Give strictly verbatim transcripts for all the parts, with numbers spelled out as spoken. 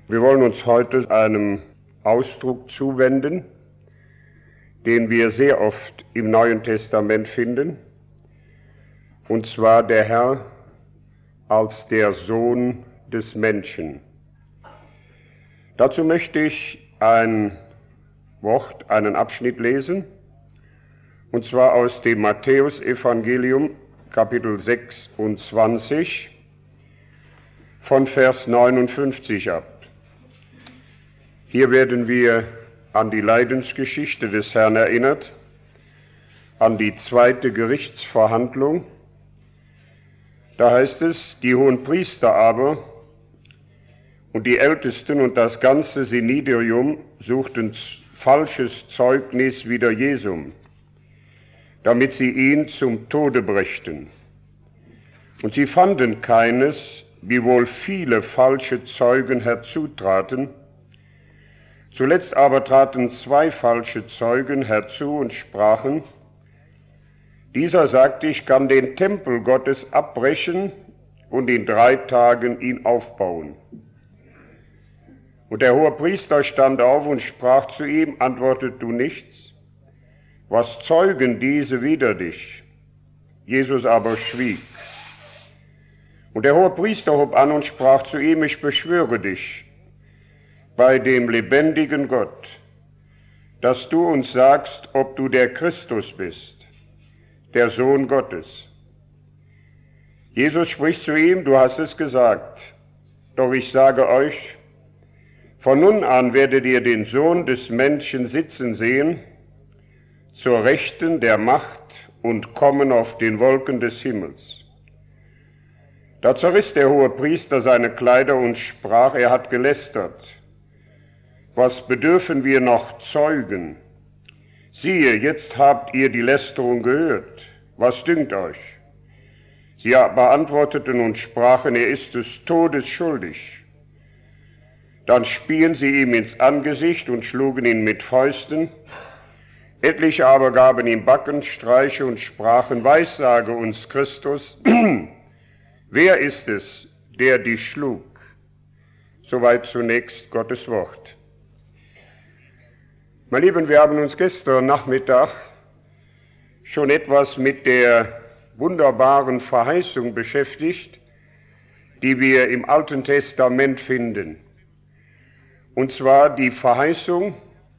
Wir wollen uns heute einem Ausdruck zuwenden, den wir sehr oft im Neuen Testament finden, und zwar der Herr als der Sohn des Menschen. Dazu möchte ich ein Wort, einen Abschnitt lesen, und zwar aus dem Matthäusevangelium, Kapitel sechsundzwanzig, von Vers neunundfünfzig ab. Hier werden wir an die Leidensgeschichte des Herrn erinnert, an die zweite Gerichtsverhandlung. Da heißt es, die Hohenpriester aber und die Ältesten und das ganze Synedrium suchten falsches Zeugnis wider Jesum, damit sie ihn zum Tode brächten. Und sie fanden keines, wiewohl viele falsche Zeugen herzutraten. Zuletzt aber traten zwei falsche Zeugen herzu und sprachen, dieser sagte, ich kann den Tempel Gottes abbrechen und in drei Tagen ihn aufbauen. Und der Hohepriester stand auf und sprach zu ihm, antwortet du nichts? Was zeugen diese wider dich? Jesus aber schwieg. Und der Hohepriester hob an und sprach zu ihm, ich beschwöre dich, bei dem lebendigen Gott, dass du uns sagst, ob du der Christus bist, der Sohn Gottes. Jesus spricht zu ihm, du hast es gesagt, doch ich sage euch, von nun an werdet ihr den Sohn des Menschen sitzen sehen, zur Rechten der Macht und kommen auf den Wolken des Himmels. Da zerriss der Hohepriester seine Kleider und sprach, er hat gelästert. Was bedürfen wir noch Zeugen? Siehe, jetzt habt ihr die Lästerung gehört. Was dünkt euch? Sie aber antworteten und sprachen, er ist des Todes schuldig. Dann spien sie ihm ins Angesicht und schlugen ihn mit Fäusten. Etliche aber gaben ihm Backenstreiche und sprachen, weissage uns Christus, wer ist es, der dich schlug? Soweit zunächst Gottes Wort. Meine Lieben, wir haben uns gestern Nachmittag schon etwas mit der wunderbaren Verheißung beschäftigt, die wir im Alten Testament finden. Und zwar die Verheißung,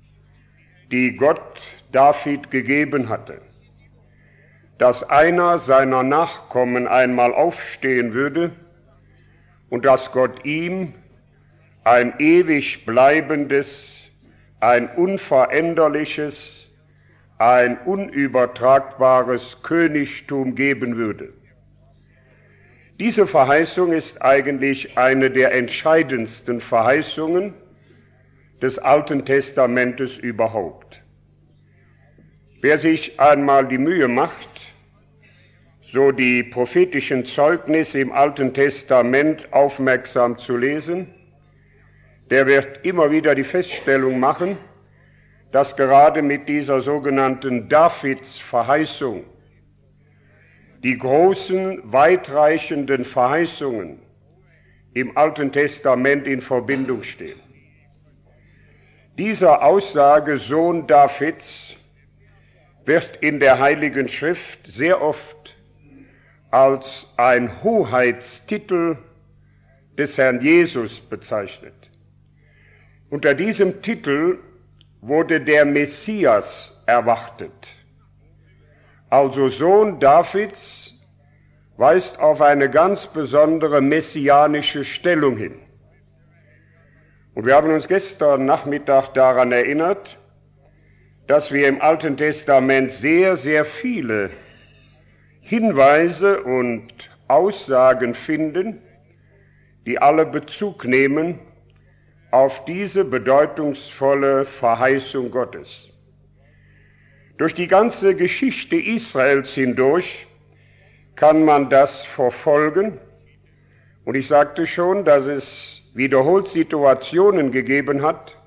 die Gott David gegeben hatte, dass einer seiner Nachkommen einmal aufstehen würde und dass Gott ihm ein ewig bleibendes, ein unveränderliches, ein unübertragbares Königtum geben würde. Diese Verheißung ist eigentlich eine der entscheidendsten Verheißungen des Alten Testamentes überhaupt. Wer sich einmal die Mühe macht, so die prophetischen Zeugnisse im Alten Testament aufmerksam zu lesen, der wird immer wieder die Feststellung machen, dass gerade mit dieser sogenannten Davids-Verheißung die großen, weitreichenden Verheißungen im Alten Testament in Verbindung stehen. Diese Aussage, Sohn Davids, wird in der Heiligen Schrift sehr oft als ein Hoheitstitel des Herrn Jesus bezeichnet. Unter diesem Titel wurde der Messias erwartet. Also Sohn Davids weist auf eine ganz besondere messianische Stellung hin. Und wir haben uns gestern Nachmittag daran erinnert, dass wir im Alten Testament sehr, sehr viele Hinweise und Aussagen finden, die alle Bezug nehmen auf diese bedeutungsvolle Verheißung Gottes. Durch die ganze Geschichte Israels hindurch kann man das verfolgen. Und ich sagte schon, dass es wiederholt Situationen gegeben hat,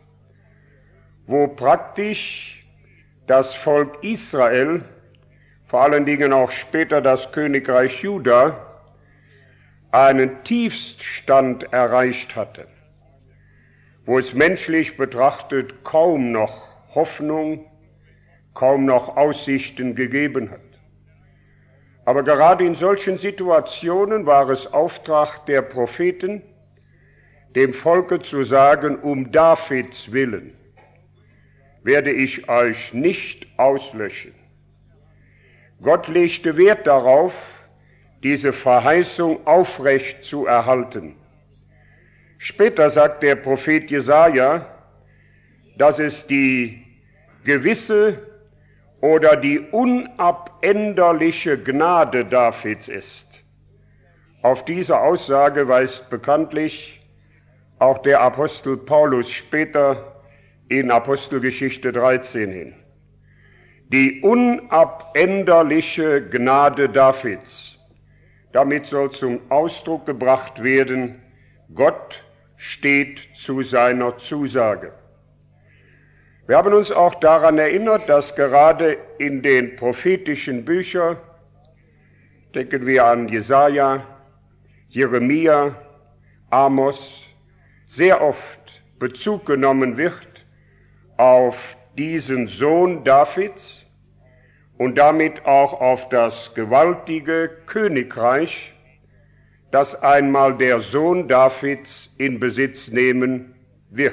wo praktisch das Volk Israel, vor allen Dingen auch später das Königreich Juda, einen Tiefststand erreicht hatte. wo es menschlich betrachtet kaum noch Hoffnung, kaum noch Aussichten gegeben hat. Aber gerade in solchen Situationen war es Auftrag der Propheten, dem Volke zu sagen, um Davids willen werde ich euch nicht auslöschen. Gott legte Wert darauf, diese Verheißung aufrecht zu erhalten. Später sagt der Prophet Jesaja, dass es die gewisse oder die unabänderliche Gnade Davids ist. Auf diese Aussage weist bekanntlich auch der Apostel Paulus später in Apostelgeschichte dreizehn hin. Die unabänderliche Gnade Davids. Damit soll zum Ausdruck gebracht werden, Gott steht zu seiner Zusage. Wir haben uns auch daran erinnert, dass gerade in den prophetischen Büchern, denken wir an Jesaja, Jeremia, Amos, sehr oft Bezug genommen wird auf diesen Sohn Davids und damit auch auf das gewaltige Königreich, das einmal der Sohn Davids in Besitz nehmen wird.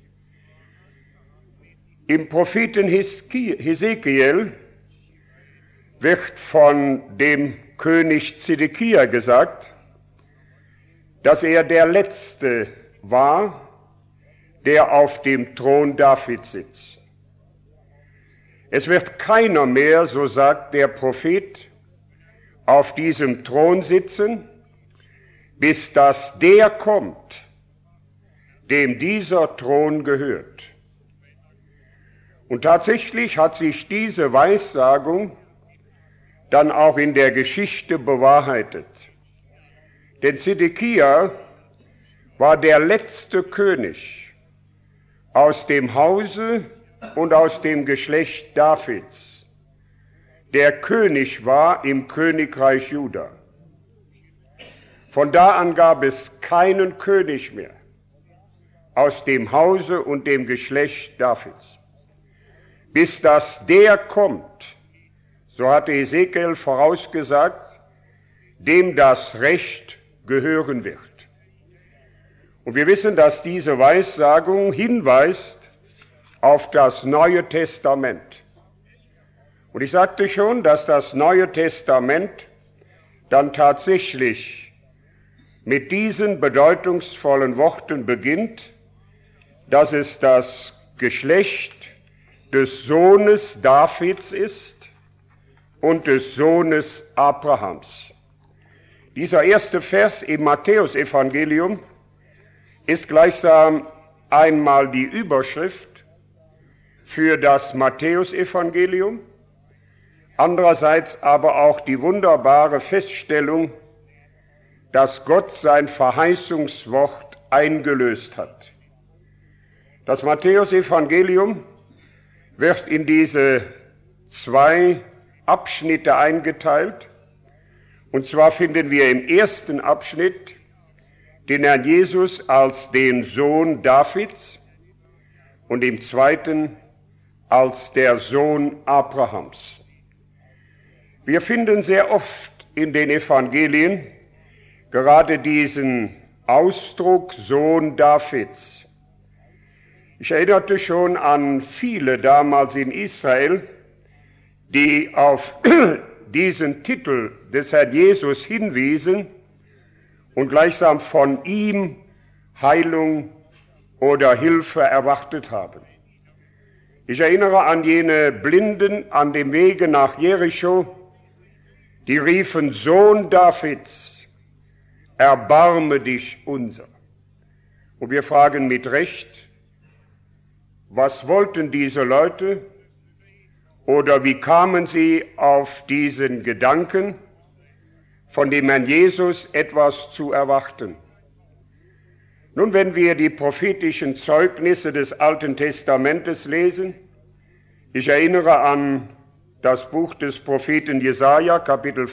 Im Propheten Hesekiel wird von dem König Zedekia gesagt, dass er der Letzte war, der auf dem Thron Davids sitzt. Es wird keiner mehr, so sagt der Prophet, auf diesem Thron sitzen, bis dass der kommt, dem dieser Thron gehört. Und tatsächlich hat sich diese Weissagung dann auch in der Geschichte bewahrheitet. Denn Zedekia war der letzte König aus dem Hause und aus dem Geschlecht Davids, der König war im Königreich Juda. Von da an gab es keinen König mehr aus dem Hause und dem Geschlecht Davids. Bis dass der kommt, so hatte Hesekiel vorausgesagt, dem das Recht gehören wird. Und wir wissen, dass diese Weissagung hinweist auf das Neue Testament. Und ich sagte schon, dass das Neue Testament dann tatsächlich mit diesen bedeutungsvollen Worten beginnt, dass es das Geschlecht des Sohnes Davids ist und des Sohnes Abrahams. Dieser erste Vers im Matthäusevangelium ist gleichsam einmal die Überschrift für das Matthäusevangelium, andererseits aber auch die wunderbare Feststellung, dass Gott sein Verheißungswort eingelöst hat. Das Matthäusevangelium wird in diese zwei Abschnitte eingeteilt. Und zwar finden wir im ersten Abschnitt den Herrn Jesus als den Sohn Davids und im zweiten als der Sohn Abrahams. Wir finden sehr oft in den Evangelien gerade diesen Ausdruck Sohn Davids. Ich erinnerte schon an viele damals in Israel, die auf diesen Titel des Herrn Jesus hinwiesen und gleichsam von ihm Heilung oder Hilfe erwartet haben. Ich erinnere an jene Blinden an dem Wege nach Jericho, die riefen, Sohn Davids, erbarme dich unser. Und wir fragen mit Recht, was wollten diese Leute oder wie kamen sie auf diesen Gedanken, von dem Herrn Jesus etwas zu erwarten? Nun, wenn wir die prophetischen Zeugnisse des Alten Testamentes lesen, ich erinnere an das Buch des Propheten Jesaja, Kapitel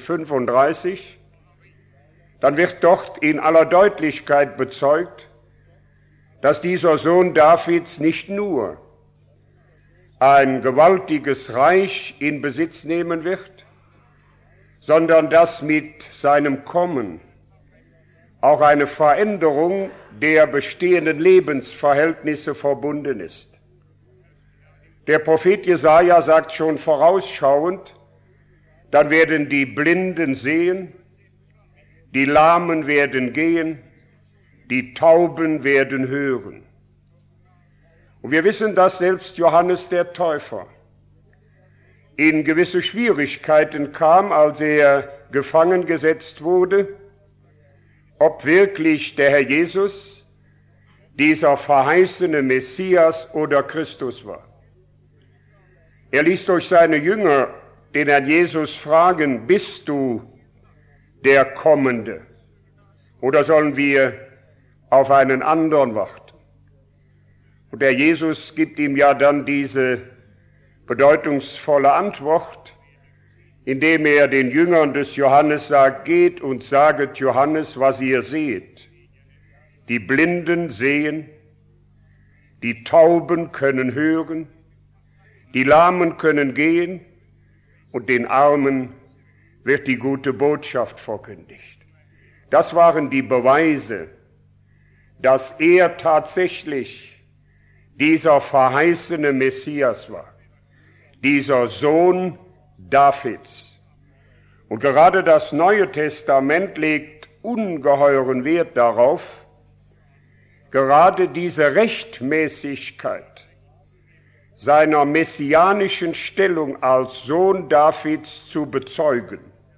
fünfunddreißig, dann wird dort in aller Deutlichkeit bezeugt, dass dieser Sohn Davids nicht nur ein gewaltiges Reich in Besitz nehmen wird, sondern dass mit seinem Kommen auch eine Veränderung der bestehenden Lebensverhältnisse verbunden ist. Der Prophet Jesaja sagt schon vorausschauend, dann werden die Blinden sehen, die Lahmen werden gehen, die Tauben werden hören. Und wir wissen, dass selbst Johannes der Täufer in gewisse Schwierigkeiten kam, als er gefangen gesetzt wurde, ob wirklich der Herr Jesus dieser verheißene Messias oder Christus war. Er ließ durch seine Jünger den Herrn Jesus fragen, bist du der Kommende oder sollen wir auf einen anderen warten? Und der Jesus gibt ihm ja dann diese bedeutungsvolle Antwort, indem er den Jüngern des Johannes sagt, geht und saget Johannes, was ihr seht. Die Blinden sehen, die Tauben können hören, die Lahmen können gehen und den Armen wird die gute Botschaft verkündigt. Das waren die Beweise, dass er tatsächlich dieser verheißene Messias war, dieser Sohn Davids. Und gerade das Neue Testament legt ungeheuren Wert darauf, gerade diese Rechtmäßigkeit seiner messianischen Stellung als Sohn Davids zu bezeugen.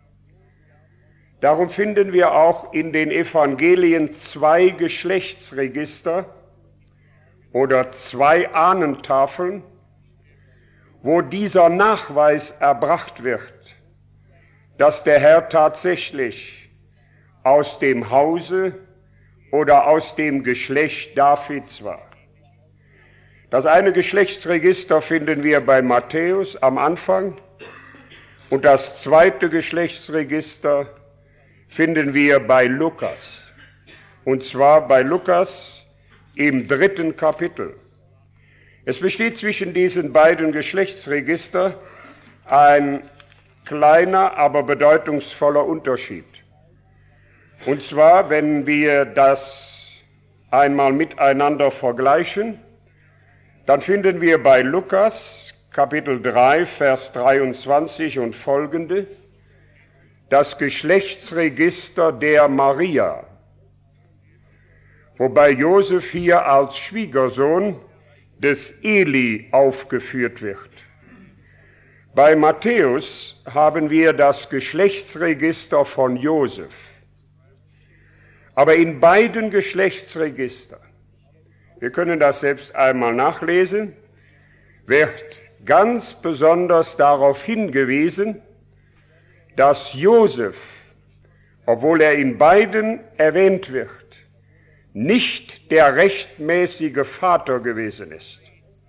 Darum finden wir auch in den Evangelien zwei Geschlechtsregister oder zwei Ahnentafeln, wo dieser Nachweis erbracht wird, dass der Herr tatsächlich aus dem Hause oder aus dem Geschlecht Davids war. Das eine Geschlechtsregister finden wir bei Matthäus am Anfang und das zweite Geschlechtsregister finden wir bei Lukas, und zwar bei Lukas im dritten Kapitel. Es besteht zwischen diesen beiden Geschlechtsregistern ein kleiner, aber bedeutungsvoller Unterschied. Und zwar, wenn wir das einmal miteinander vergleichen, dann finden wir bei Lukas Kapitel drei, Vers dreiundzwanzig und folgende das Geschlechtsregister der Maria, wobei Josef hier als Schwiegersohn des Eli aufgeführt wird. Bei Matthäus haben wir das Geschlechtsregister von Josef. Aber in beiden Geschlechtsregistern, wir können das selbst einmal nachlesen, wird ganz besonders darauf hingewiesen, dass Josef, obwohl er in beiden erwähnt wird, nicht der rechtmäßige Vater gewesen ist.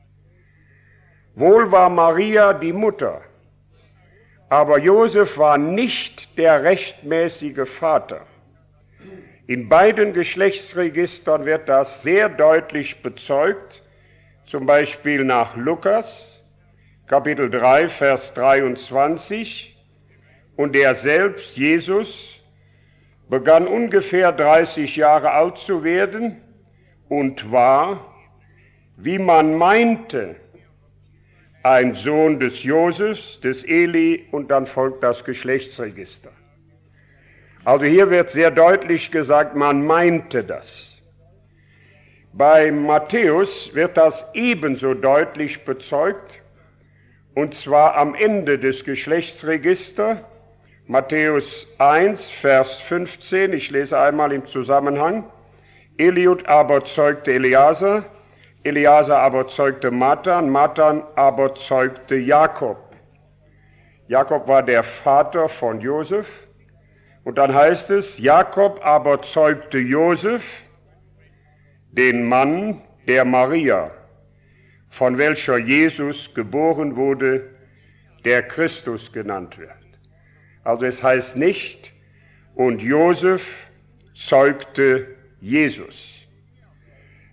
Wohl war Maria die Mutter, aber Josef war nicht der rechtmäßige Vater. In beiden Geschlechtsregistern wird das sehr deutlich bezeugt, zum Beispiel nach Lukas, Kapitel drei, Vers dreiundzwanzig, und er selbst, Jesus, begann ungefähr dreißig Jahre alt zu werden und war, wie man meinte, ein Sohn des Josefs, des Eli, und dann folgt das Geschlechtsregister. Also hier wird sehr deutlich gesagt, man meinte das. Bei Matthäus wird das ebenso deutlich bezeugt, und zwar am Ende des Geschlechtsregisters, Matthäus eins, Vers fünfzehn, ich lese einmal im Zusammenhang. Eliud aber zeugte Eleazar, Eleazar aber zeugte Matan, Matan aber zeugte Jakob. Jakob war der Vater von Josef. Und dann heißt es, Jakob aber zeugte Josef, den Mann der Maria, von welcher Jesus geboren wurde, der Christus genannt wird. Also es heißt nicht, und Josef zeugte Jesus.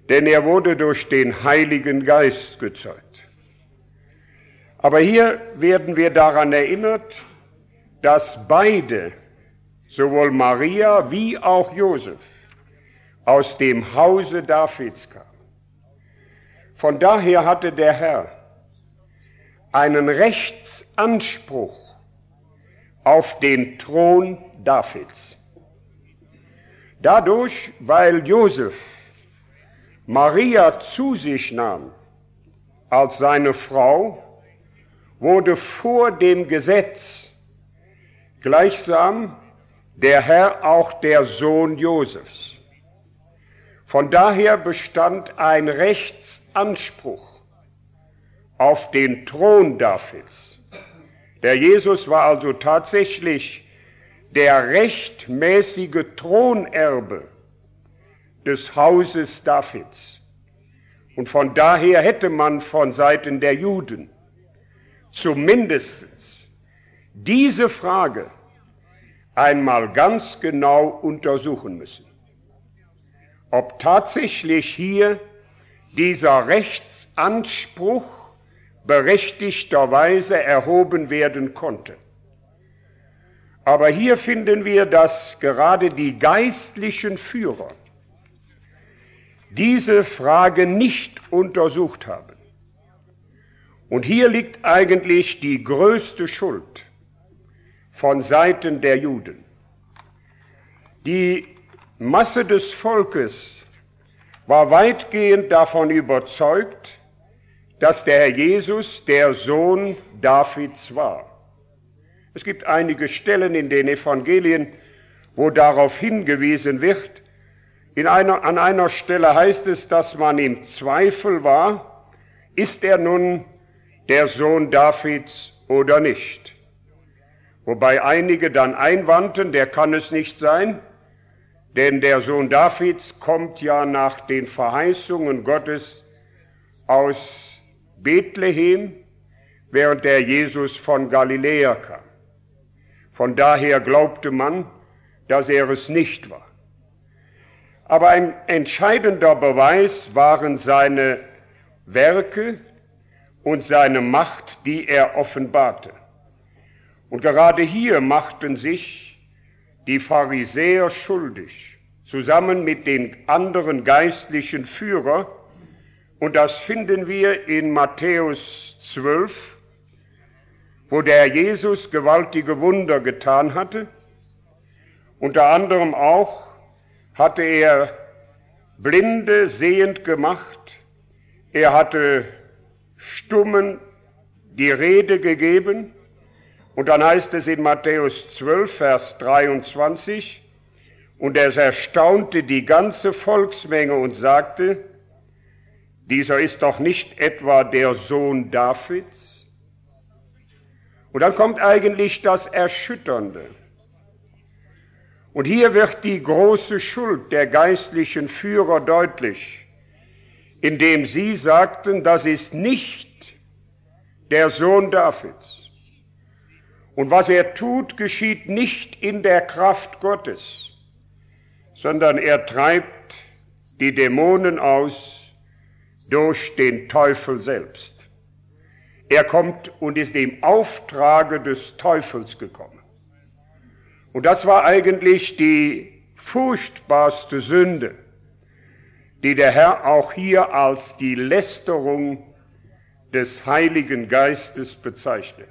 denn er wurde durch den Heiligen Geist gezeugt. Aber hier werden wir daran erinnert, dass beide, sowohl Maria wie auch Josef, aus dem Hause Davids kamen. Von daher hatte der Herr einen Rechtsanspruch auf den Thron Davids. Dadurch, weil Josef Maria zu sich nahm als seine Frau, wurde vor dem Gesetz gleichsam der Herr auch der Sohn Josefs. Von daher bestand ein Rechtsanspruch auf den Thron Davids. Der Jesus war also tatsächlich der rechtmäßige Thronerbe des Hauses Davids. Und von daher hätte man von Seiten der Juden zumindest diese Frage einmal ganz genau untersuchen müssen, ob tatsächlich hier dieser Rechtsanspruch berechtigterweise erhoben werden konnte. Aber hier finden wir, dass gerade die geistlichen Führer diese Frage nicht untersucht haben. Und hier liegt eigentlich die größte Schuld von Seiten der Juden. Die Masse des Volkes war weitgehend davon überzeugt, dass der Herr Jesus der Sohn Davids war. Es gibt einige Stellen in den Evangelien, wo darauf hingewiesen wird. In einer, an einer Stelle heißt es, dass man im Zweifel war, ist er nun der Sohn Davids oder nicht. Wobei einige dann einwandten, der kann es nicht sein, denn der Sohn Davids kommt ja nach den Verheißungen Gottes aus Bethlehem, während der Jesus von Galiläa kam. Von daher glaubte man, dass er es nicht war. Aber ein entscheidender Beweis waren seine Werke und seine Macht, die er offenbarte. Und gerade hier machten sich die Pharisäer schuldig, zusammen mit den anderen geistlichen Führern. Und das finden wir in Matthäus zwölf, wo der Jesus gewaltige Wunder getan hatte. Unter anderem auch hatte er Blinde sehend gemacht, er hatte Stummen die Rede gegeben. Und dann heißt es in Matthäus zwölf, Vers dreiundzwanzig, und er erstaunte die ganze Volksmenge und sagte, dieser ist doch nicht etwa der Sohn Davids? Und dann kommt eigentlich das Erschütternde. Und hier wird die große Schuld der geistlichen Führer deutlich, indem sie sagten, das ist nicht der Sohn Davids. Und was er tut, geschieht nicht in der Kraft Gottes, sondern er treibt die Dämonen aus durch den Teufel selbst. Er kommt und ist im Auftrage des Teufels gekommen. Und das war eigentlich die furchtbarste Sünde, die der Herr auch hier als die Lästerung des Heiligen Geistes bezeichnet.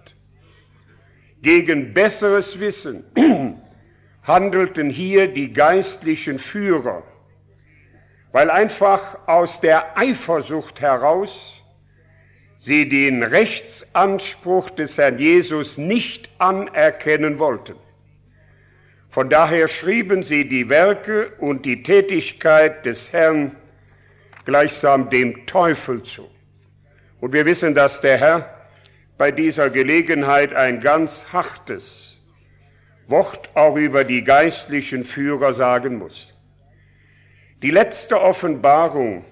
Gegen besseres Wissen handelten hier die geistlichen Führer, weil einfach aus der Eifersucht heraus sie den Rechtsanspruch des Herrn Jesus nicht anerkennen wollten. Von daher schrieben sie die Werke und die Tätigkeit des Herrn gleichsam dem Teufel zu. Und wir wissen, dass der Herr bei dieser Gelegenheit ein ganz hartes Wort auch über die geistlichen Führer sagen muss. Die letzte Offenbarung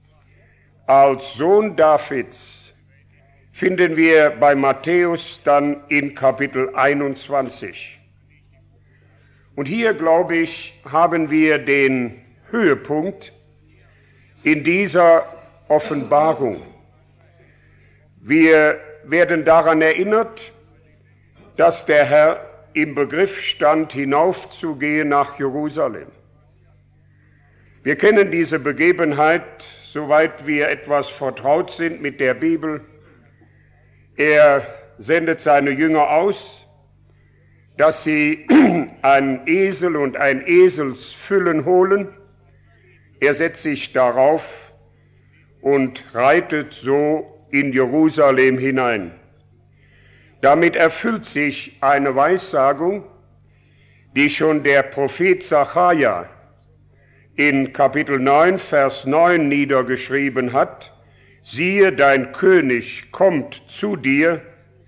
als Sohn Davids finden wir bei Matthäus dann in Kapitel einundzwanzig. Und hier, glaube ich, haben wir den Höhepunkt in dieser Offenbarung. Wir werden daran erinnert, dass der Herr im Begriff stand, hinaufzugehen nach Jerusalem. Wir kennen diese Begebenheit, soweit wir etwas vertraut sind mit der Bibel. Er sendet seine Jünger aus, dass sie einen Esel und ein Eselsfüllen holen. Er setzt sich darauf und reitet so in Jerusalem hinein. Damit erfüllt sich eine Weissagung, die schon der Prophet Sacharja in Kapitel neun, Vers neun niedergeschrieben hat: Siehe, dein König kommt zu dir,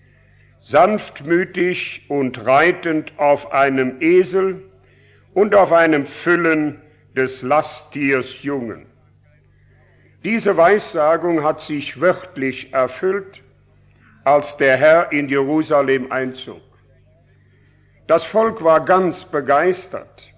sanftmütig und reitend auf einem Esel und auf einem Füllen des Lasttiers Jungen. Diese Weissagung hat sich wörtlich erfüllt, als der Herr in Jerusalem einzog. Das Volk war ganz begeistert.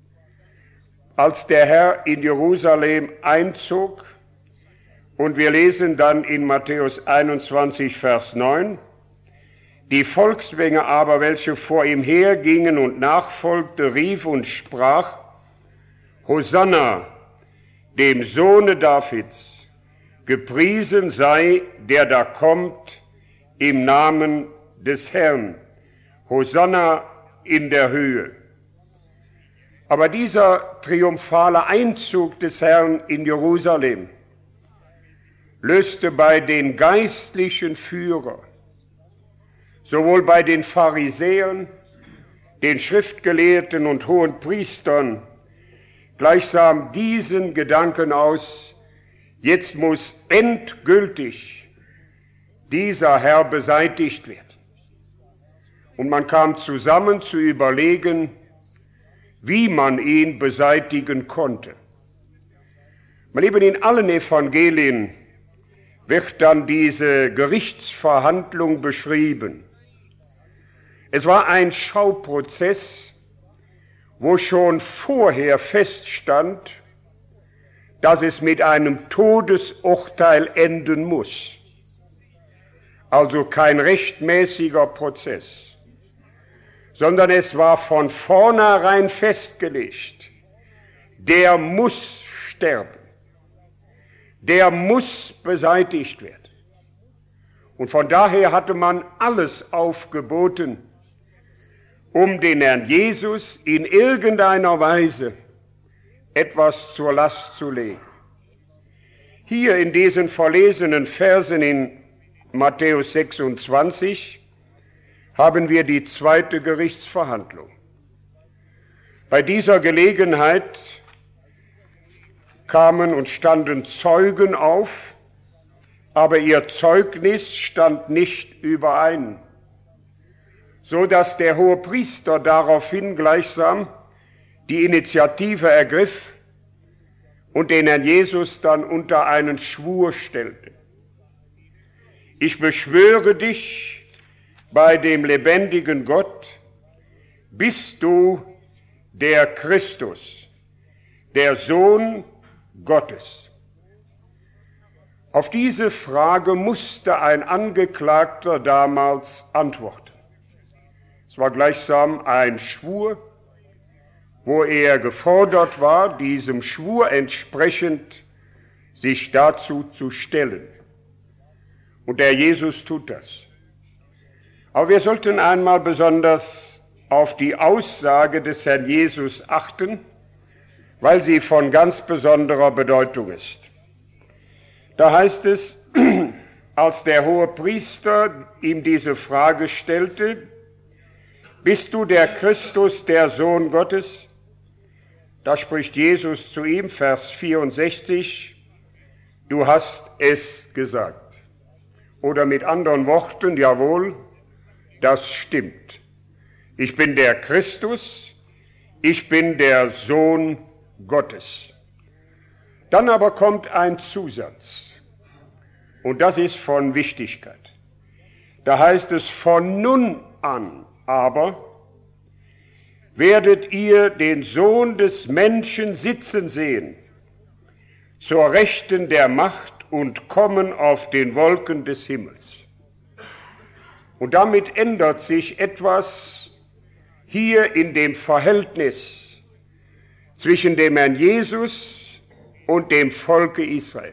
Als der Herr in Jerusalem einzog, und wir lesen dann in Matthäus einundzwanzig, Vers neun, die Volksmenge aber, welche vor ihm hergingen und nachfolgte, rief und sprach: Hosanna, dem Sohne Davids, gepriesen sei, der da kommt, im Namen des Herrn. Hosanna in der Höhe. Aber dieser triumphale Einzug des Herrn in Jerusalem löste bei den geistlichen Führern, sowohl bei den Pharisäern, den Schriftgelehrten und Hohenpriestern, gleichsam diesen Gedanken aus: Jetzt muss endgültig dieser Herr beseitigt werden. Und man kam zusammen zu überlegen, wie man ihn beseitigen konnte. Meine Lieben, in allen Evangelien wird dann diese Gerichtsverhandlung beschrieben. Es war ein Schauprozess, wo schon vorher feststand, dass es mit einem Todesurteil enden muss. Also kein rechtmäßiger Prozess, sondern es war von vornherein festgelegt: Der muss sterben, der muss beseitigt werden. Und von daher hatte man alles aufgeboten, um den Herrn Jesus in irgendeiner Weise etwas zur Last zu legen. Hier in diesen verlesenen Versen in Matthäus sechsundzwanzig haben wir die zweite Gerichtsverhandlung. Bei dieser Gelegenheit kamen und standen Zeugen auf, aber ihr Zeugnis stand nicht überein, so dass der Hohepriester daraufhin gleichsam die Initiative ergriff und den Herrn Jesus dann unter einen Schwur stellte. Ich beschwöre dich bei dem lebendigen Gott, bist du der Christus, der Sohn Gottes? Auf diese Frage musste ein Angeklagter damals antworten. Es war gleichsam ein Schwur, wo er gefordert war, diesem Schwur entsprechend sich dazu zu stellen. Und der Jesus tut das. Aber wir sollten einmal besonders auf die Aussage des Herrn Jesus achten, weil sie von ganz besonderer Bedeutung ist. Da heißt es, als der Hohepriester ihm diese Frage stellte: Bist du der Christus, der Sohn Gottes? Da spricht Jesus zu ihm, Vers vierundsechzig, du hast es gesagt. Oder mit anderen Worten, jawohl, das stimmt. Ich bin der Christus, ich bin der Sohn Gottes. Dann aber kommt ein Zusatz, und das ist von Wichtigkeit. Da heißt es, von nun an aber werdet ihr den Sohn des Menschen sitzen sehen, zur Rechten der Macht und kommen auf den Wolken des Himmels. Und damit ändert sich etwas hier in dem Verhältnis zwischen dem Herrn Jesus und dem Volke Israel.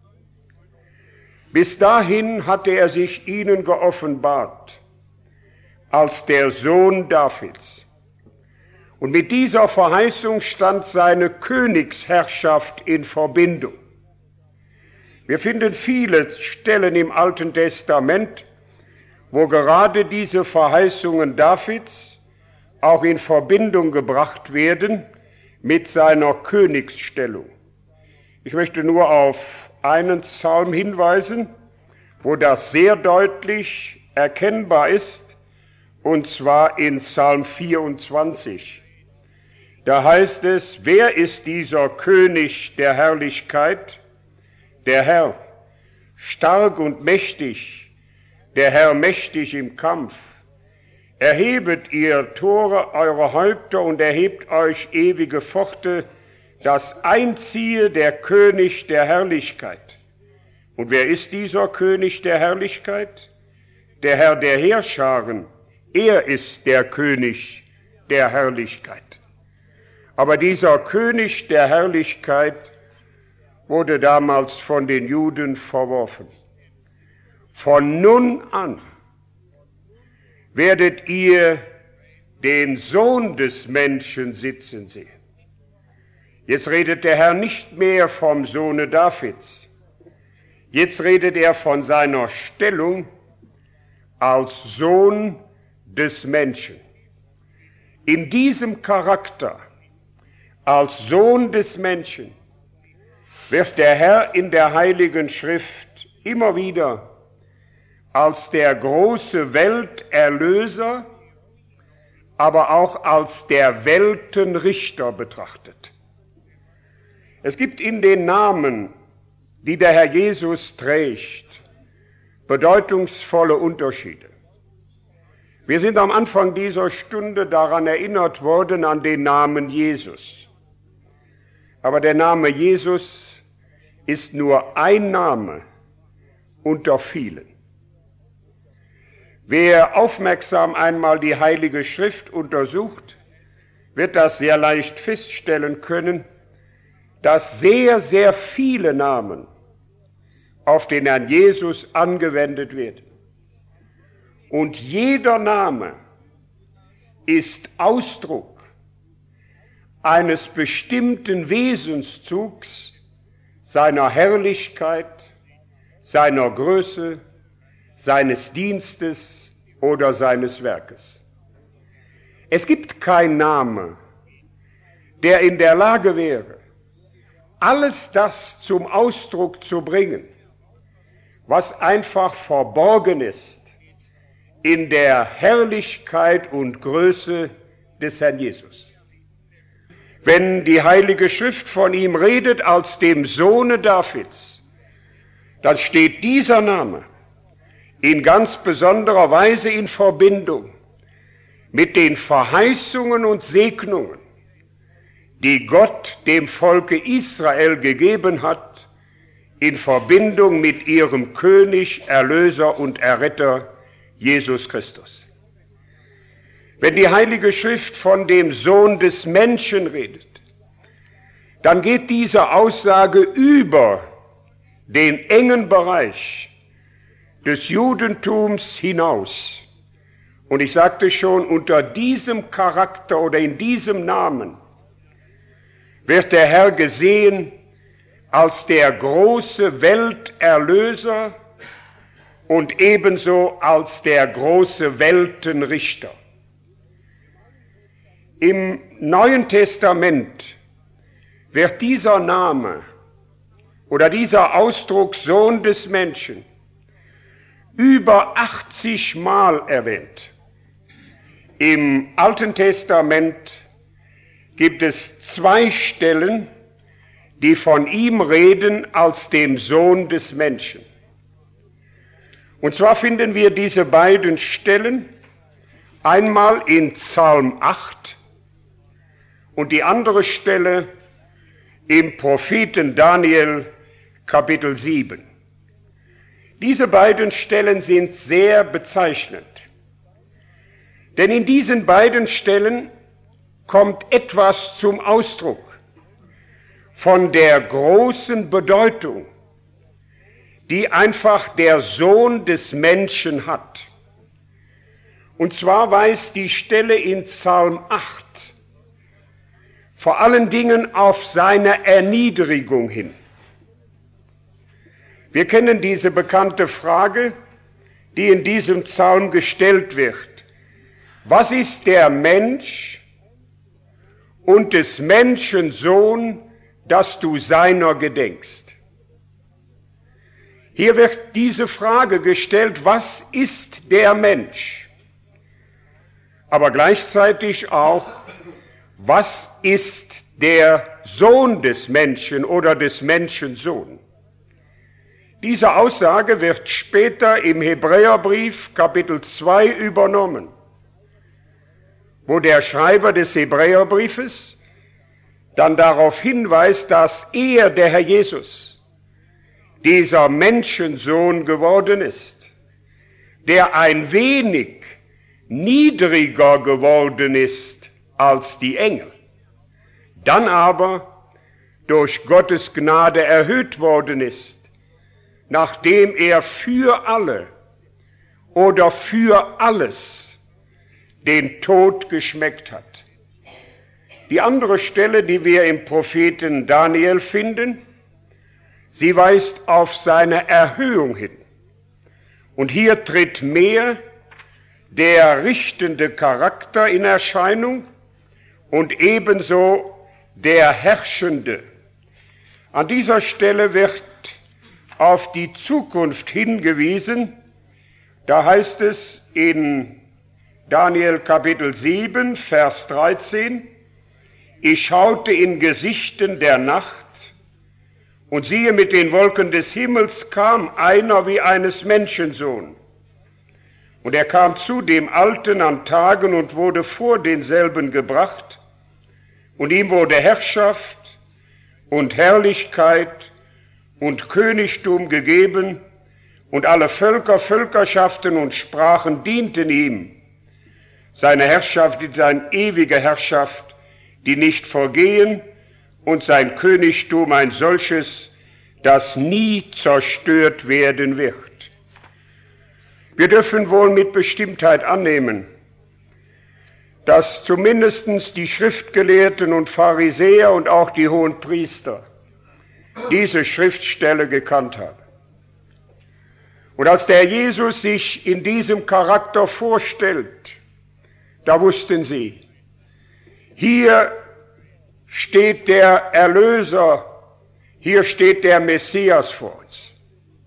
Bis dahin hatte er sich ihnen geoffenbart als der Sohn Davids. Und mit dieser Verheißung stand seine Königsherrschaft in Verbindung. Wir finden viele Stellen im Alten Testament, wo gerade diese Verheißungen Davids auch in Verbindung gebracht werden mit seiner Königsstellung. Ich möchte nur auf einen Psalm hinweisen, wo das sehr deutlich erkennbar ist, und zwar in Psalm vierundzwanzig. Da heißt es, wer ist dieser König der Herrlichkeit? Der Herr, stark und mächtig, der Herr mächtig im Kampf. Erhebet ihr Tore eure Häupter und erhebt euch ewige Pforte, das einziehe der König der Herrlichkeit. Und wer ist dieser König der Herrlichkeit? Der Herr der Heerscharen, er ist der König der Herrlichkeit. Aber dieser König der Herrlichkeit wurde damals von den Juden verworfen. Von nun an werdet ihr den Sohn des Menschen sitzen sehen. Jetzt redet der Herr nicht mehr vom Sohne Davids. Jetzt redet er von seiner Stellung als Sohn des Menschen. In diesem Charakter, als Sohn des Menschen, wird der Herr in der Heiligen Schrift immer wieder als der große Welterlöser, aber auch als der Weltenrichter betrachtet. Es gibt in den Namen, die der Herr Jesus trägt, bedeutungsvolle Unterschiede. Wir sind am Anfang dieser Stunde daran erinnert worden an den Namen Jesus. Aber der Name Jesus ist nur ein Name unter vielen. Wer aufmerksam einmal die Heilige Schrift untersucht, wird das sehr leicht feststellen können, dass sehr, sehr viele Namen auf den Herrn Jesus angewendet werden. Und jeder Name ist Ausdruck eines bestimmten Wesenszugs, seiner Herrlichkeit, seiner Größe, seines Dienstes oder seines Werkes. Es gibt keinen Namen, der in der Lage wäre, alles das zum Ausdruck zu bringen, was einfach verborgen ist in der Herrlichkeit und Größe des Herrn Jesus. Wenn die Heilige Schrift von ihm redet als dem Sohne Davids, dann steht dieser Name in ganz besonderer Weise in Verbindung mit den Verheißungen und Segnungen, die Gott dem Volke Israel gegeben hat, in Verbindung mit ihrem König, Erlöser und Erretter Jesus Christus. Wenn die Heilige Schrift von dem Sohn des Menschen redet, dann geht diese Aussage über den engen Bereich des Judentums hinaus. Und ich sagte schon, unter diesem Charakter oder in diesem Namen wird der Herr gesehen als der große Welterlöser und ebenso als der große Weltenrichter. Im Neuen Testament wird dieser Name oder dieser Ausdruck Sohn des Menschen über achtzig Mal erwähnt. Im Alten Testament gibt es zwei Stellen, die von ihm reden als dem Sohn des Menschen. Und zwar finden wir diese beiden Stellen einmal in Psalm acht und die andere Stelle im Propheten Daniel Kapitel sieben. Diese beiden Stellen sind sehr bezeichnend, denn in diesen beiden Stellen kommt etwas zum Ausdruck von der großen Bedeutung, die einfach der Sohn des Menschen hat. Und zwar weist die Stelle in Psalm acht vor allen Dingen auf seine Erniedrigung hin. Wir kennen diese bekannte Frage, die in diesem Psalm gestellt wird. Was ist der Mensch und des Menschen Sohn, dass du seiner gedenkst? Hier wird diese Frage gestellt, was ist der Mensch? Aber gleichzeitig auch, was ist der Sohn des Menschen oder des Menschen Sohn? Diese Aussage wird später im Hebräerbrief Kapitel zwei übernommen, wo der Schreiber des Hebräerbriefes dann darauf hinweist, dass er, der Herr Jesus, dieser Menschensohn geworden ist, der ein wenig niedriger geworden ist als die Engel, dann aber durch Gottes Gnade erhöht worden ist, nachdem er für alle oder für alles den Tod geschmeckt hat. Die andere Stelle, die wir im Propheten Daniel finden, sie weist auf seine Erhöhung hin. Und hier tritt mehr der richtende Charakter in Erscheinung und ebenso der herrschende. An dieser Stelle wird auf die Zukunft hingewiesen. Da heißt es in Daniel Kapitel sieben, Vers dreizehn, ich schaute in Gesichten der Nacht, und siehe, mit den Wolken des Himmels kam einer wie eines Menschensohn. Und er kam zu dem Alten an Tagen und wurde vor denselben gebracht, und ihm wurde Herrschaft und Herrlichkeit und Königtum gegeben, und alle Völker, Völkerschaften und Sprachen dienten ihm. Seine Herrschaft ist eine ewige Herrschaft, die nicht vergehen, und sein Königtum ein solches, das nie zerstört werden wird. Wir dürfen wohl mit Bestimmtheit annehmen, dass zumindest die Schriftgelehrten und Pharisäer und auch die Hohenpriester diese Schriftstelle gekannt haben. Und als der Jesus sich in diesem Charakter vorstellt, da wussten sie, hier steht der Erlöser, hier steht der Messias vor uns.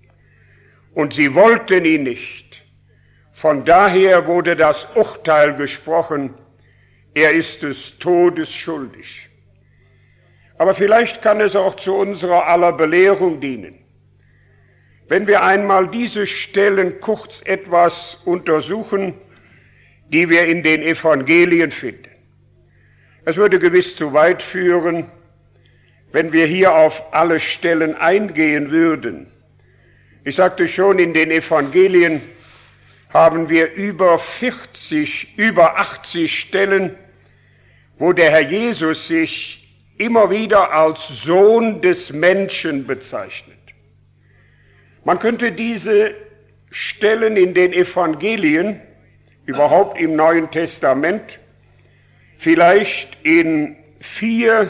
Und sie wollten ihn nicht. Von daher wurde das Urteil gesprochen, er ist des Todes schuldig. Aber vielleicht kann es auch zu unserer aller Belehrung dienen, wenn wir einmal diese Stellen kurz etwas untersuchen, die wir in den Evangelien finden. Es würde gewiss zu weit führen, wenn wir hier auf alle Stellen eingehen würden. Ich sagte schon, in den Evangelien haben wir über vierzig, über achtzig Stellen, wo der Herr Jesus sich immer wieder als Sohn des Menschen bezeichnet. Man könnte diese Stellen in den Evangelien, überhaupt im Neuen Testament, vielleicht in vier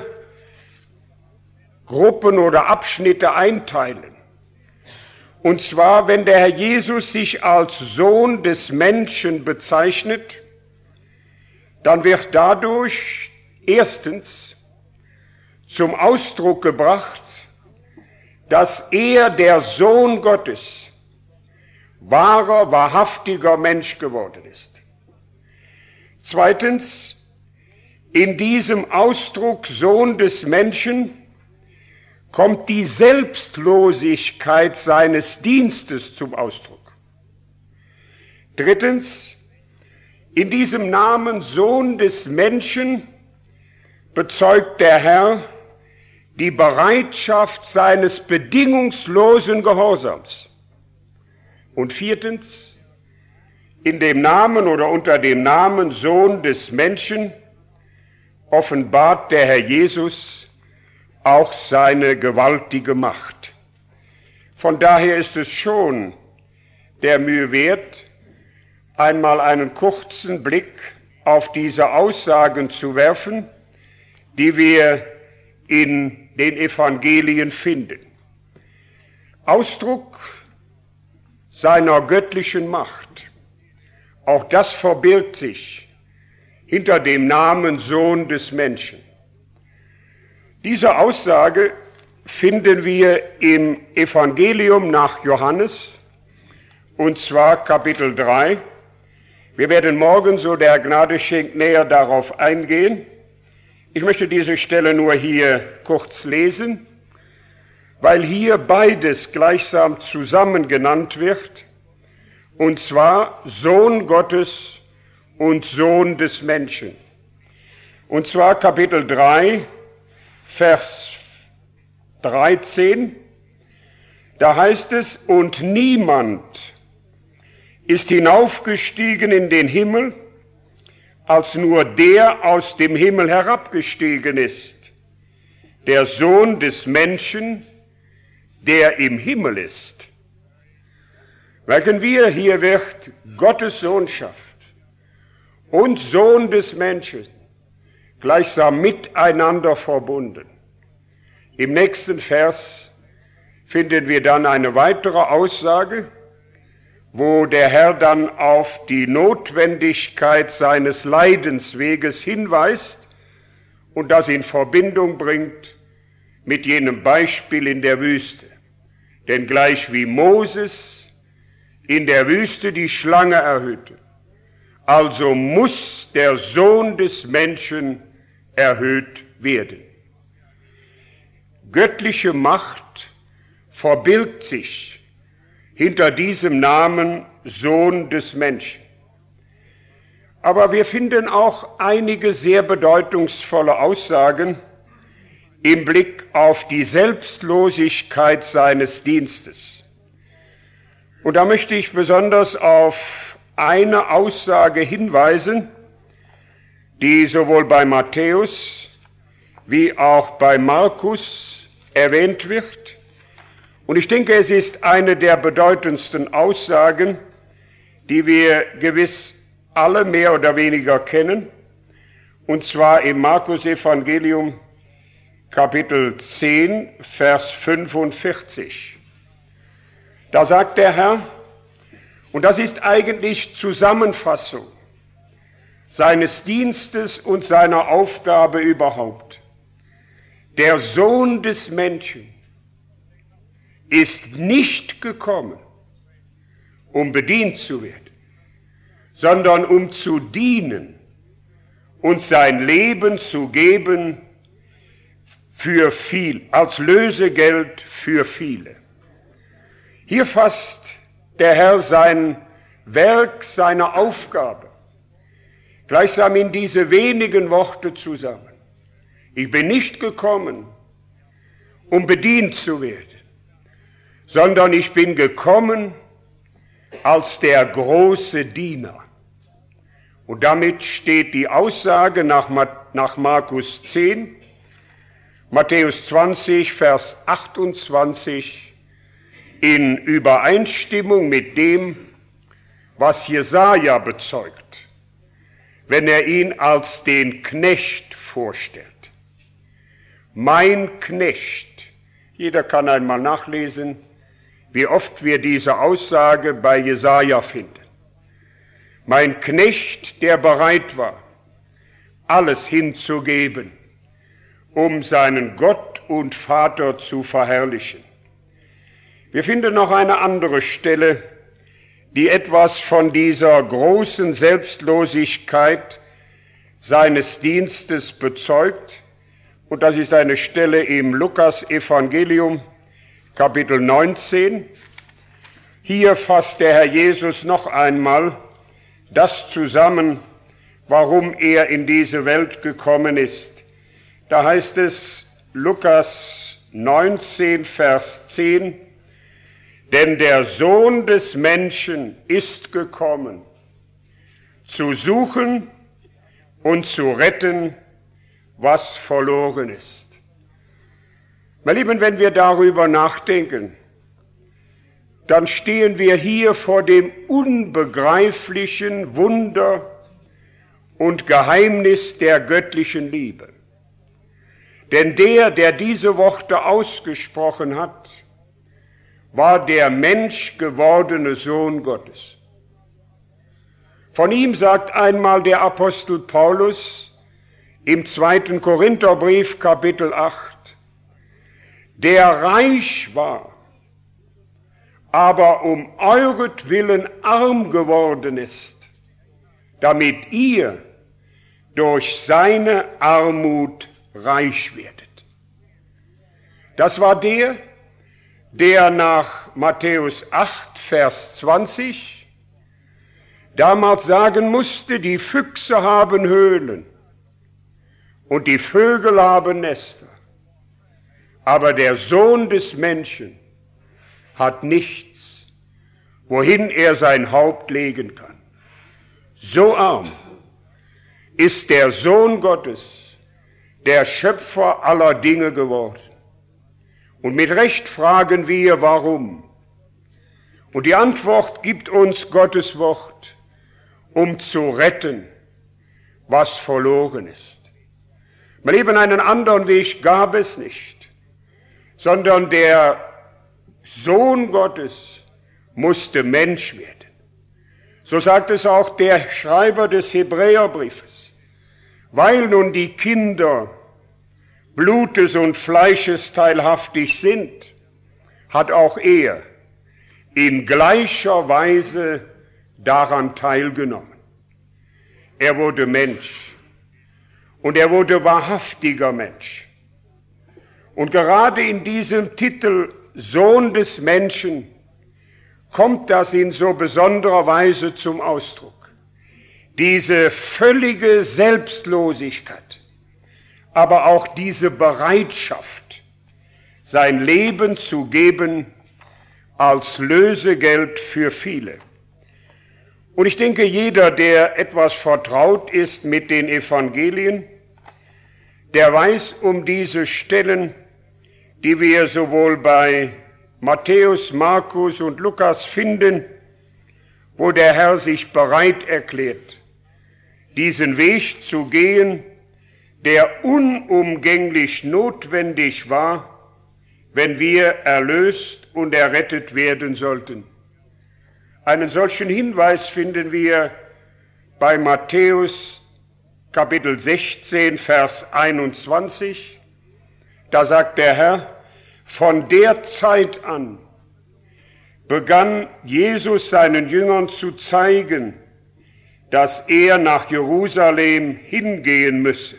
Gruppen oder Abschnitte einteilen. Und zwar, wenn der Herr Jesus sich als Sohn des Menschen bezeichnet, dann wird dadurch erstens zum Ausdruck gebracht, dass er, der Sohn Gottes, wahrer, wahrhaftiger Mensch geworden ist. Zweitens, in diesem Ausdruck Sohn des Menschen kommt die Selbstlosigkeit seines Dienstes zum Ausdruck. Drittens, in diesem Namen Sohn des Menschen bezeugt der Herr die Bereitschaft seines bedingungslosen Gehorsams. Und viertens, in dem Namen oder unter dem Namen Sohn des Menschen offenbart der Herr Jesus auch seine gewaltige Macht. Von daher ist es schon der Mühe wert, einmal einen kurzen Blick auf diese Aussagen zu werfen, die wir in den Evangelien finden. Ausdruck seiner göttlichen Macht. Auch das verbirgt sich hinter dem Namen Sohn des Menschen. Diese Aussage finden wir im Evangelium nach Johannes, und zwar Kapitel drei. Wir werden morgen, so der Herr Gnade schenkt, näher darauf eingehen. Ich möchte diese Stelle nur hier kurz lesen, weil hier beides gleichsam zusammen genannt wird, und zwar Sohn Gottes und Sohn des Menschen. Und zwar Kapitel drei, Vers dreizehn, da heißt es, und niemand ist hinaufgestiegen in den Himmel, als nur der aus dem Himmel herabgestiegen ist, der Sohn des Menschen, der im Himmel ist. Merken wir, hier wird Gottes Sohnschaft und Sohn des Menschen gleichsam miteinander verbunden. Im nächsten Vers finden wir dann eine weitere Aussage, wo der Herr dann auf die Notwendigkeit seines Leidensweges hinweist und das in Verbindung bringt mit jenem Beispiel in der Wüste. Denn gleich wie Moses in der Wüste die Schlange erhöhte, also muss der Sohn des Menschen erhöht werden. Göttliche Macht verbirgt sich hinter diesem Namen Sohn des Menschen. Aber wir finden auch einige sehr bedeutungsvolle Aussagen im Blick auf die Selbstlosigkeit seines Dienstes. Und da möchte ich besonders auf eine Aussage hinweisen, die sowohl bei Matthäus wie auch bei Markus erwähnt wird. Und ich denke, es ist eine der bedeutendsten Aussagen, die wir gewiss alle mehr oder weniger kennen, und zwar im Markus-Evangelium Kapitel zehn, Vers fünfundvierzig. Da sagt der Herr, und das ist eigentlich Zusammenfassung seines Dienstes und seiner Aufgabe überhaupt: Der Sohn des Menschen ist nicht gekommen, um bedient zu werden, sondern um zu dienen und sein Leben zu geben für viel, als Lösegeld für viele. Hier fasst der Herr sein Werk, seine Aufgabe gleichsam in diese wenigen Worte zusammen. Ich bin nicht gekommen, um bedient zu werden, sondern ich bin gekommen als der große Diener. Und damit steht die Aussage nach, nach Markus zehn, Matthäus zwanzig, Vers achtundzwanzig in Übereinstimmung mit dem, was Jesaja bezeugt, wenn er ihn als den Knecht vorstellt. Mein Knecht. Jeder kann einmal nachlesen, wie oft wir diese Aussage bei Jesaja finden. Mein Knecht, der bereit war, alles hinzugeben, um seinen Gott und Vater zu verherrlichen. Wir finden noch eine andere Stelle, die etwas von dieser großen Selbstlosigkeit seines Dienstes bezeugt. Und das ist eine Stelle im Lukas-Evangelium, Kapitel neunzehn. Hier fasst der Herr Jesus noch einmal das zusammen, warum er in diese Welt gekommen ist. Da heißt es, Lukas neunzehn, Vers zehn, denn der Sohn des Menschen ist gekommen, zu suchen und zu retten, was verloren ist. Meine Lieben, wenn wir darüber nachdenken, dann stehen wir hier vor dem unbegreiflichen Wunder und Geheimnis der göttlichen Liebe. Denn der, der diese Worte ausgesprochen hat, war der menschgewordene Sohn Gottes. Von ihm sagt einmal der Apostel Paulus im zweiten Korintherbrief, Kapitel acht, der reich war, aber um euretwillen arm geworden ist, damit ihr durch seine Armut reich werdet. Das war der, der nach Matthäus acht, Vers zwanzig damals sagen musste, die Füchse haben Höhlen und die Vögel haben Nester, aber der Sohn des Menschen hat nichts, wohin er sein Haupt legen kann. So arm ist der Sohn Gottes, der Schöpfer aller Dinge geworden. Und mit Recht fragen wir, warum? Und die Antwort gibt uns Gottes Wort, um zu retten, was verloren ist. Mein Lieben, einen anderen Weg gab es nicht, sondern der Sohn Gottes musste Mensch werden. So sagt es auch der Schreiber des Hebräerbriefes. Weil nun die Kinder Blutes und Fleisches teilhaftig sind, hat auch er in gleicher Weise daran teilgenommen. Er wurde Mensch und er wurde wahrhaftiger Mensch. Und gerade in diesem Titel Sohn des Menschen kommt das in so besonderer Weise zum Ausdruck. Diese völlige Selbstlosigkeit, aber auch diese Bereitschaft, sein Leben zu geben als Lösegeld für viele. Und ich denke, jeder, der etwas vertraut ist mit den Evangelien, der weiß um diese Stellen, die wir sowohl bei Matthäus, Markus und Lukas finden, wo der Herr sich bereit erklärt, diesen Weg zu gehen, der unumgänglich notwendig war, wenn wir erlöst und errettet werden sollten. Einen solchen Hinweis finden wir bei Matthäus Kapitel sechzehn, Vers einundzwanzig. Da sagt der Herr, von der Zeit an begann Jesus seinen Jüngern zu zeigen, dass er nach Jerusalem hingehen müsse.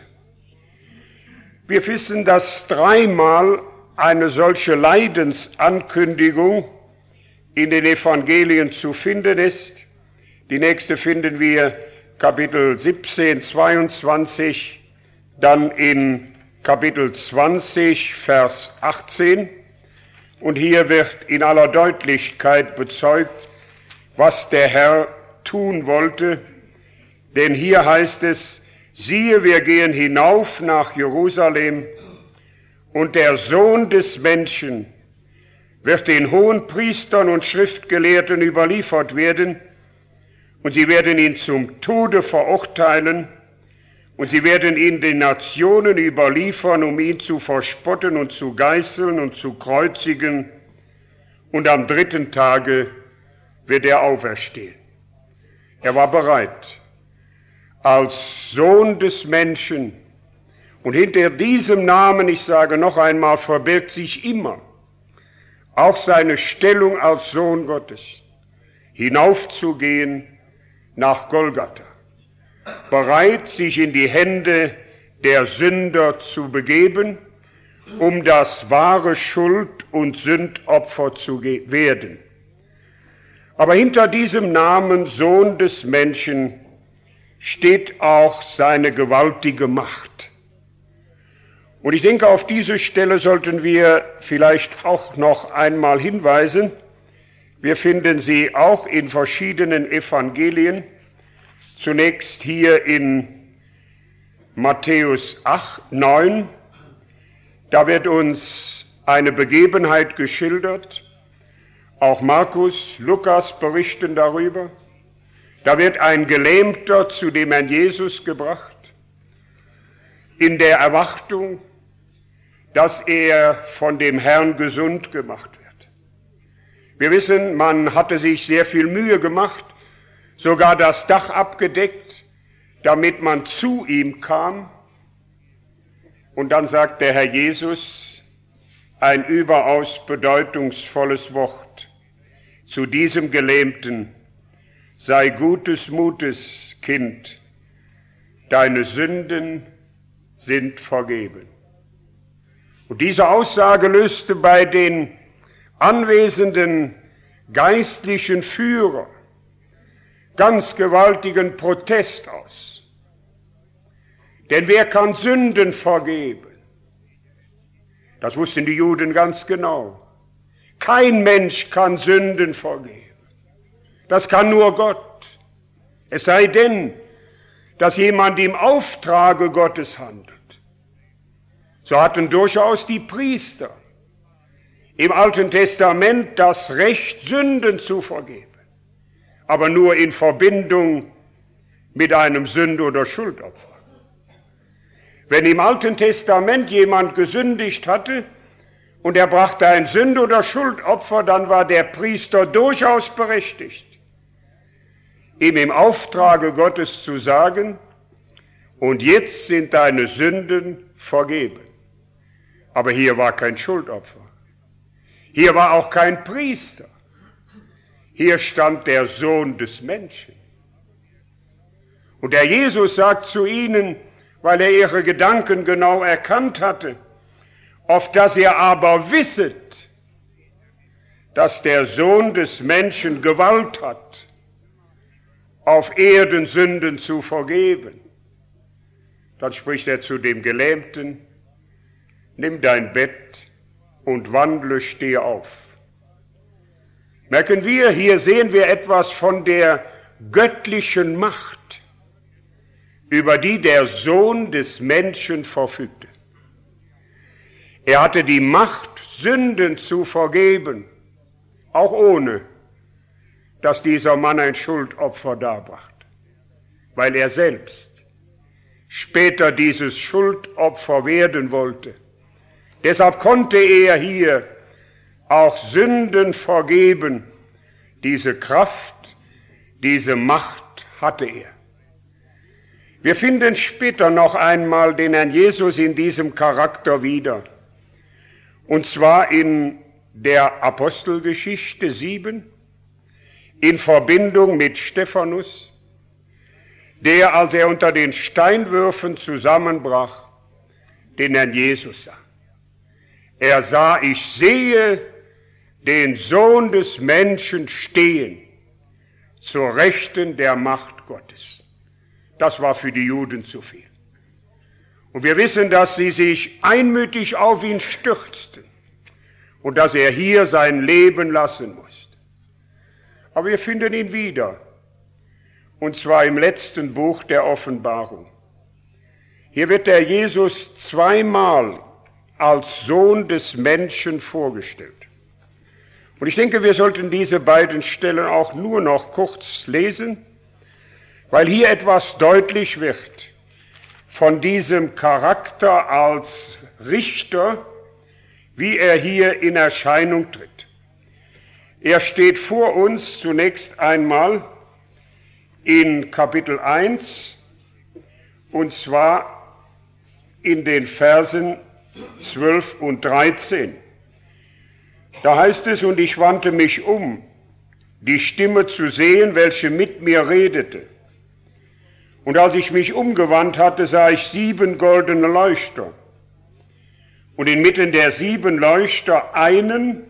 Wir wissen, dass dreimal eine solche Leidensankündigung in den Evangelien zu finden ist. Die nächste finden wir Kapitel siebzehn, zweiundzwanzig, dann in Kapitel zwanzig, Vers achtzehn. Und hier wird in aller Deutlichkeit bezeugt, was der Herr tun wollte. Denn hier heißt es, siehe, wir gehen hinauf nach Jerusalem und der Sohn des Menschen wird den Hohenpriestern und Schriftgelehrten überliefert werden und sie werden ihn zum Tode verurteilen und sie werden ihn den Nationen überliefern, um ihn zu verspotten und zu geißeln und zu kreuzigen und am dritten Tage wird er auferstehen. Er war bereit, als Sohn des Menschen, und hinter diesem Namen, ich sage noch einmal, verbirgt sich immer auch seine Stellung als Sohn Gottes, hinaufzugehen nach Golgatha, bereit, sich in die Hände der Sünder zu begeben, um das wahre Schuld- und Sündopfer zu werden. Aber hinter diesem Namen Sohn des Menschen steht auch seine gewaltige Macht. Und ich denke, auf diese Stelle sollten wir vielleicht auch noch einmal hinweisen. Wir finden sie auch in verschiedenen Evangelien. Zunächst hier in Matthäus acht, neun. Da wird uns eine Begebenheit geschildert. Auch Markus, Lukas berichten darüber. Da wird ein Gelähmter zu dem Herrn Jesus gebracht, in der Erwartung, dass er von dem Herrn gesund gemacht wird. Wir wissen, man hatte sich sehr viel Mühe gemacht, sogar das Dach abgedeckt, damit man zu ihm kam. Und dann sagt der Herr Jesus ein überaus bedeutungsvolles Wort zu diesem Gelähmten: Sei gutes Mutes, Kind, deine Sünden sind vergeben. Und diese Aussage löste bei den anwesenden geistlichen Führern ganz gewaltigen Protest aus. Denn wer kann Sünden vergeben? Das wussten die Juden ganz genau. Kein Mensch kann Sünden vergeben. Das kann nur Gott. Es sei denn, dass jemand im Auftrage Gottes handelt. So hatten durchaus die Priester im Alten Testament das Recht, Sünden zu vergeben, aber nur in Verbindung mit einem Sünde- oder Schuldopfer. Wenn im Alten Testament jemand gesündigt hatte und er brachte ein Sünde- oder Schuldopfer, dann war der Priester durchaus berechtigt, ihm im Auftrage Gottes zu sagen: Und jetzt sind deine Sünden vergeben. Aber hier war kein Schuldopfer. Hier war auch kein Priester. Hier stand der Sohn des Menschen. Und der Jesus sagt zu ihnen, weil er ihre Gedanken genau erkannt hatte: Auf dass ihr aber wisset, dass der Sohn des Menschen Gewalt hat, auf Erden Sünden zu vergeben. Dann spricht er zu dem Gelähmten: Nimm dein Bett und wandle, stehe auf. Merken wir, hier sehen wir etwas von der göttlichen Macht, über die der Sohn des Menschen verfügte. Er hatte die Macht, Sünden zu vergeben, auch ohne, dass dieser Mann ein Schuldopfer darbrachte, weil er selbst später dieses Schuldopfer werden wollte. Deshalb konnte er hier auch Sünden vergeben. Diese Kraft, diese Macht hatte er. Wir finden später noch einmal den Herrn Jesus in diesem Charakter wieder. Und zwar in der Apostelgeschichte sieben, in Verbindung mit Stephanus, der, als er unter den Steinwürfen zusammenbrach, den Herrn Jesus sah. Er sah: Ich sehe den Sohn des Menschen stehen, zur Rechten der Macht Gottes. Das war für die Juden zu viel. Und wir wissen, dass sie sich einmütig auf ihn stürzten und dass er hier sein Leben lassen musste. Aber wir finden ihn wieder, und zwar im letzten Buch der Offenbarung. Hier wird der Jesus zweimal als Sohn des Menschen vorgestellt. Und ich denke, wir sollten diese beiden Stellen auch nur noch kurz lesen, weil hier etwas deutlich wird von diesem Charakter als Richter, wie er hier in Erscheinung tritt. Er steht vor uns zunächst einmal in Kapitel eins, und zwar in den Versen zwölf und dreizehn. Da heißt es: Und ich wandte mich um, die Stimme zu sehen, welche mit mir redete. Und als ich mich umgewandt hatte, sah ich sieben goldene Leuchter. Und inmitten der sieben Leuchter einen,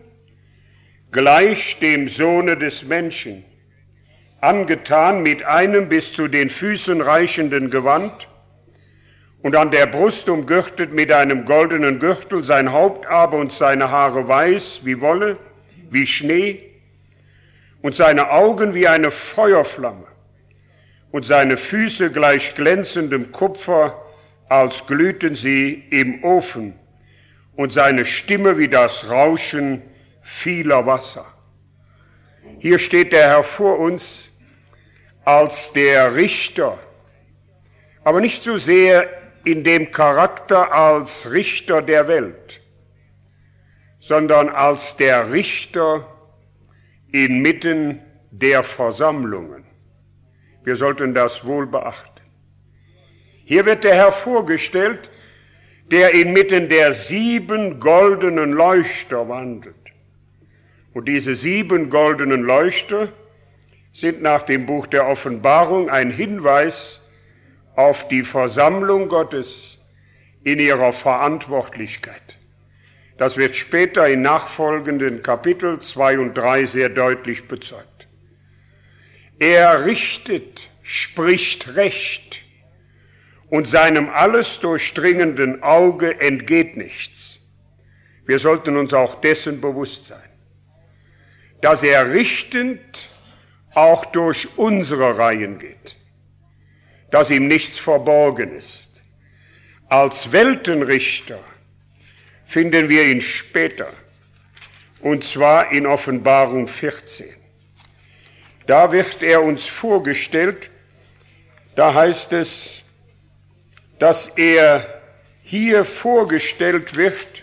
gleich dem Sohne des Menschen, angetan mit einem bis zu den Füßen reichenden Gewand und an der Brust umgürtet mit einem goldenen Gürtel, sein Haupt aber und seine Haare weiß wie Wolle, wie Schnee, und seine Augen wie eine Feuerflamme, und seine Füße gleich glänzendem Kupfer, als glühten sie im Ofen, und seine Stimme wie das Rauschen vieler Wasser. Hier steht der Herr vor uns als der Richter, aber nicht so sehr in dem Charakter als Richter der Welt, sondern als der Richter inmitten der Versammlungen. Wir sollten das wohl beachten. Hier wird der Herr vorgestellt, der inmitten der sieben goldenen Leuchter wandelt. Und diese sieben goldenen Leuchter sind nach dem Buch der Offenbarung ein Hinweis auf die Versammlung Gottes in ihrer Verantwortlichkeit. Das wird später in nachfolgenden Kapitel zwei und drei sehr deutlich bezeugt. Er richtet, spricht Recht, und seinem alles durchdringenden Auge entgeht nichts. Wir sollten uns auch dessen bewusst sein, dass er richtend auch durch unsere Reihen geht, dass ihm nichts verborgen ist. Als Weltenrichter finden wir ihn später, und zwar in Offenbarung vierzehn. Da wird er uns vorgestellt, da heißt es, dass er hier vorgestellt wird,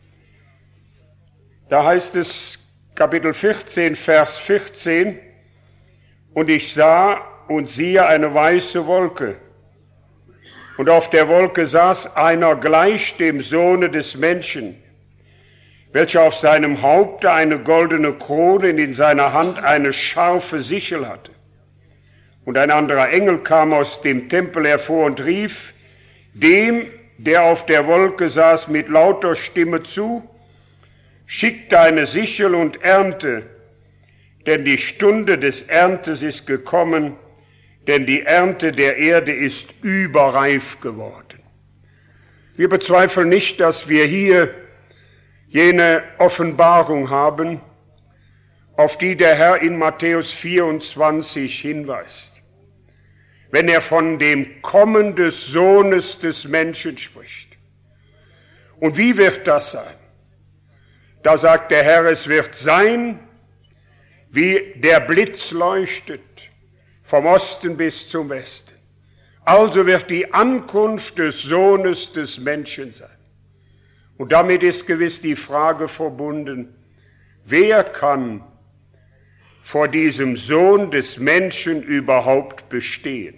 da heißt es, Kapitel vierzehn, Vers vierzehn, und ich sah und siehe eine weiße Wolke, und auf der Wolke saß einer gleich dem Sohne des Menschen, welcher auf seinem Haupte eine goldene Krone und in seiner Hand eine scharfe Sichel hatte. Und ein anderer Engel kam aus dem Tempel hervor und rief dem, der auf der Wolke saß, mit lauter Stimme zu: Schick deine Sichel und ernte, denn die Stunde des Erntes ist gekommen, denn die Ernte der Erde ist überreif geworden. Wir bezweifeln nicht, dass wir hier jene Offenbarung haben, auf die der Herr in Matthäus vierundzwanzig hinweist, wenn er von dem Kommen des Sohnes des Menschen spricht. Und wie wird das sein? Da sagt der Herr, es wird sein, wie der Blitz leuchtet, vom Osten bis zum Westen. Also wird die Ankunft des Sohnes des Menschen sein. Und damit ist gewiss die Frage verbunden, wer kann vor diesem Sohn des Menschen überhaupt bestehen?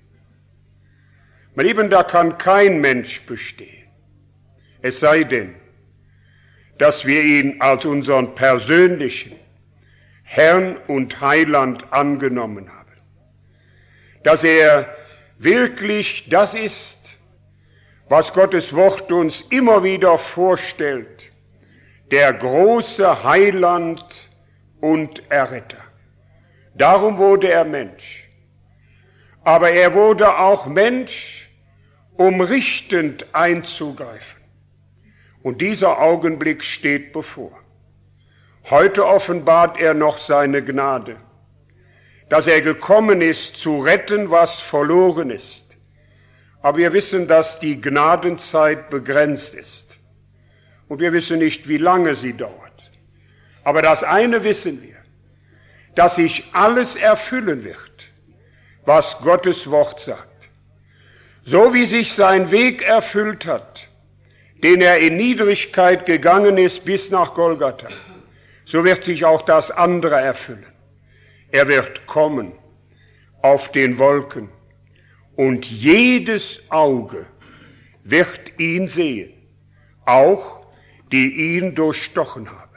Mein Lieben, da kann kein Mensch bestehen, es sei denn, dass wir ihn als unseren persönlichen Herrn und Heiland angenommen haben. Dass er wirklich das ist, was Gottes Wort uns immer wieder vorstellt, der große Heiland und Erretter. Darum wurde er Mensch. Aber er wurde auch Mensch, um richtend einzugreifen. Und dieser Augenblick steht bevor. Heute offenbart er noch seine Gnade, dass er gekommen ist, zu retten, was verloren ist. Aber wir wissen, dass die Gnadenzeit begrenzt ist. Und wir wissen nicht, wie lange sie dauert. Aber das eine wissen wir, dass sich alles erfüllen wird, was Gottes Wort sagt. So wie sich sein Weg erfüllt hat, den er in Niedrigkeit gegangen ist bis nach Golgatha, so wird sich auch das andere erfüllen. Er wird kommen auf den Wolken und jedes Auge wird ihn sehen, auch die ihn durchstochen haben.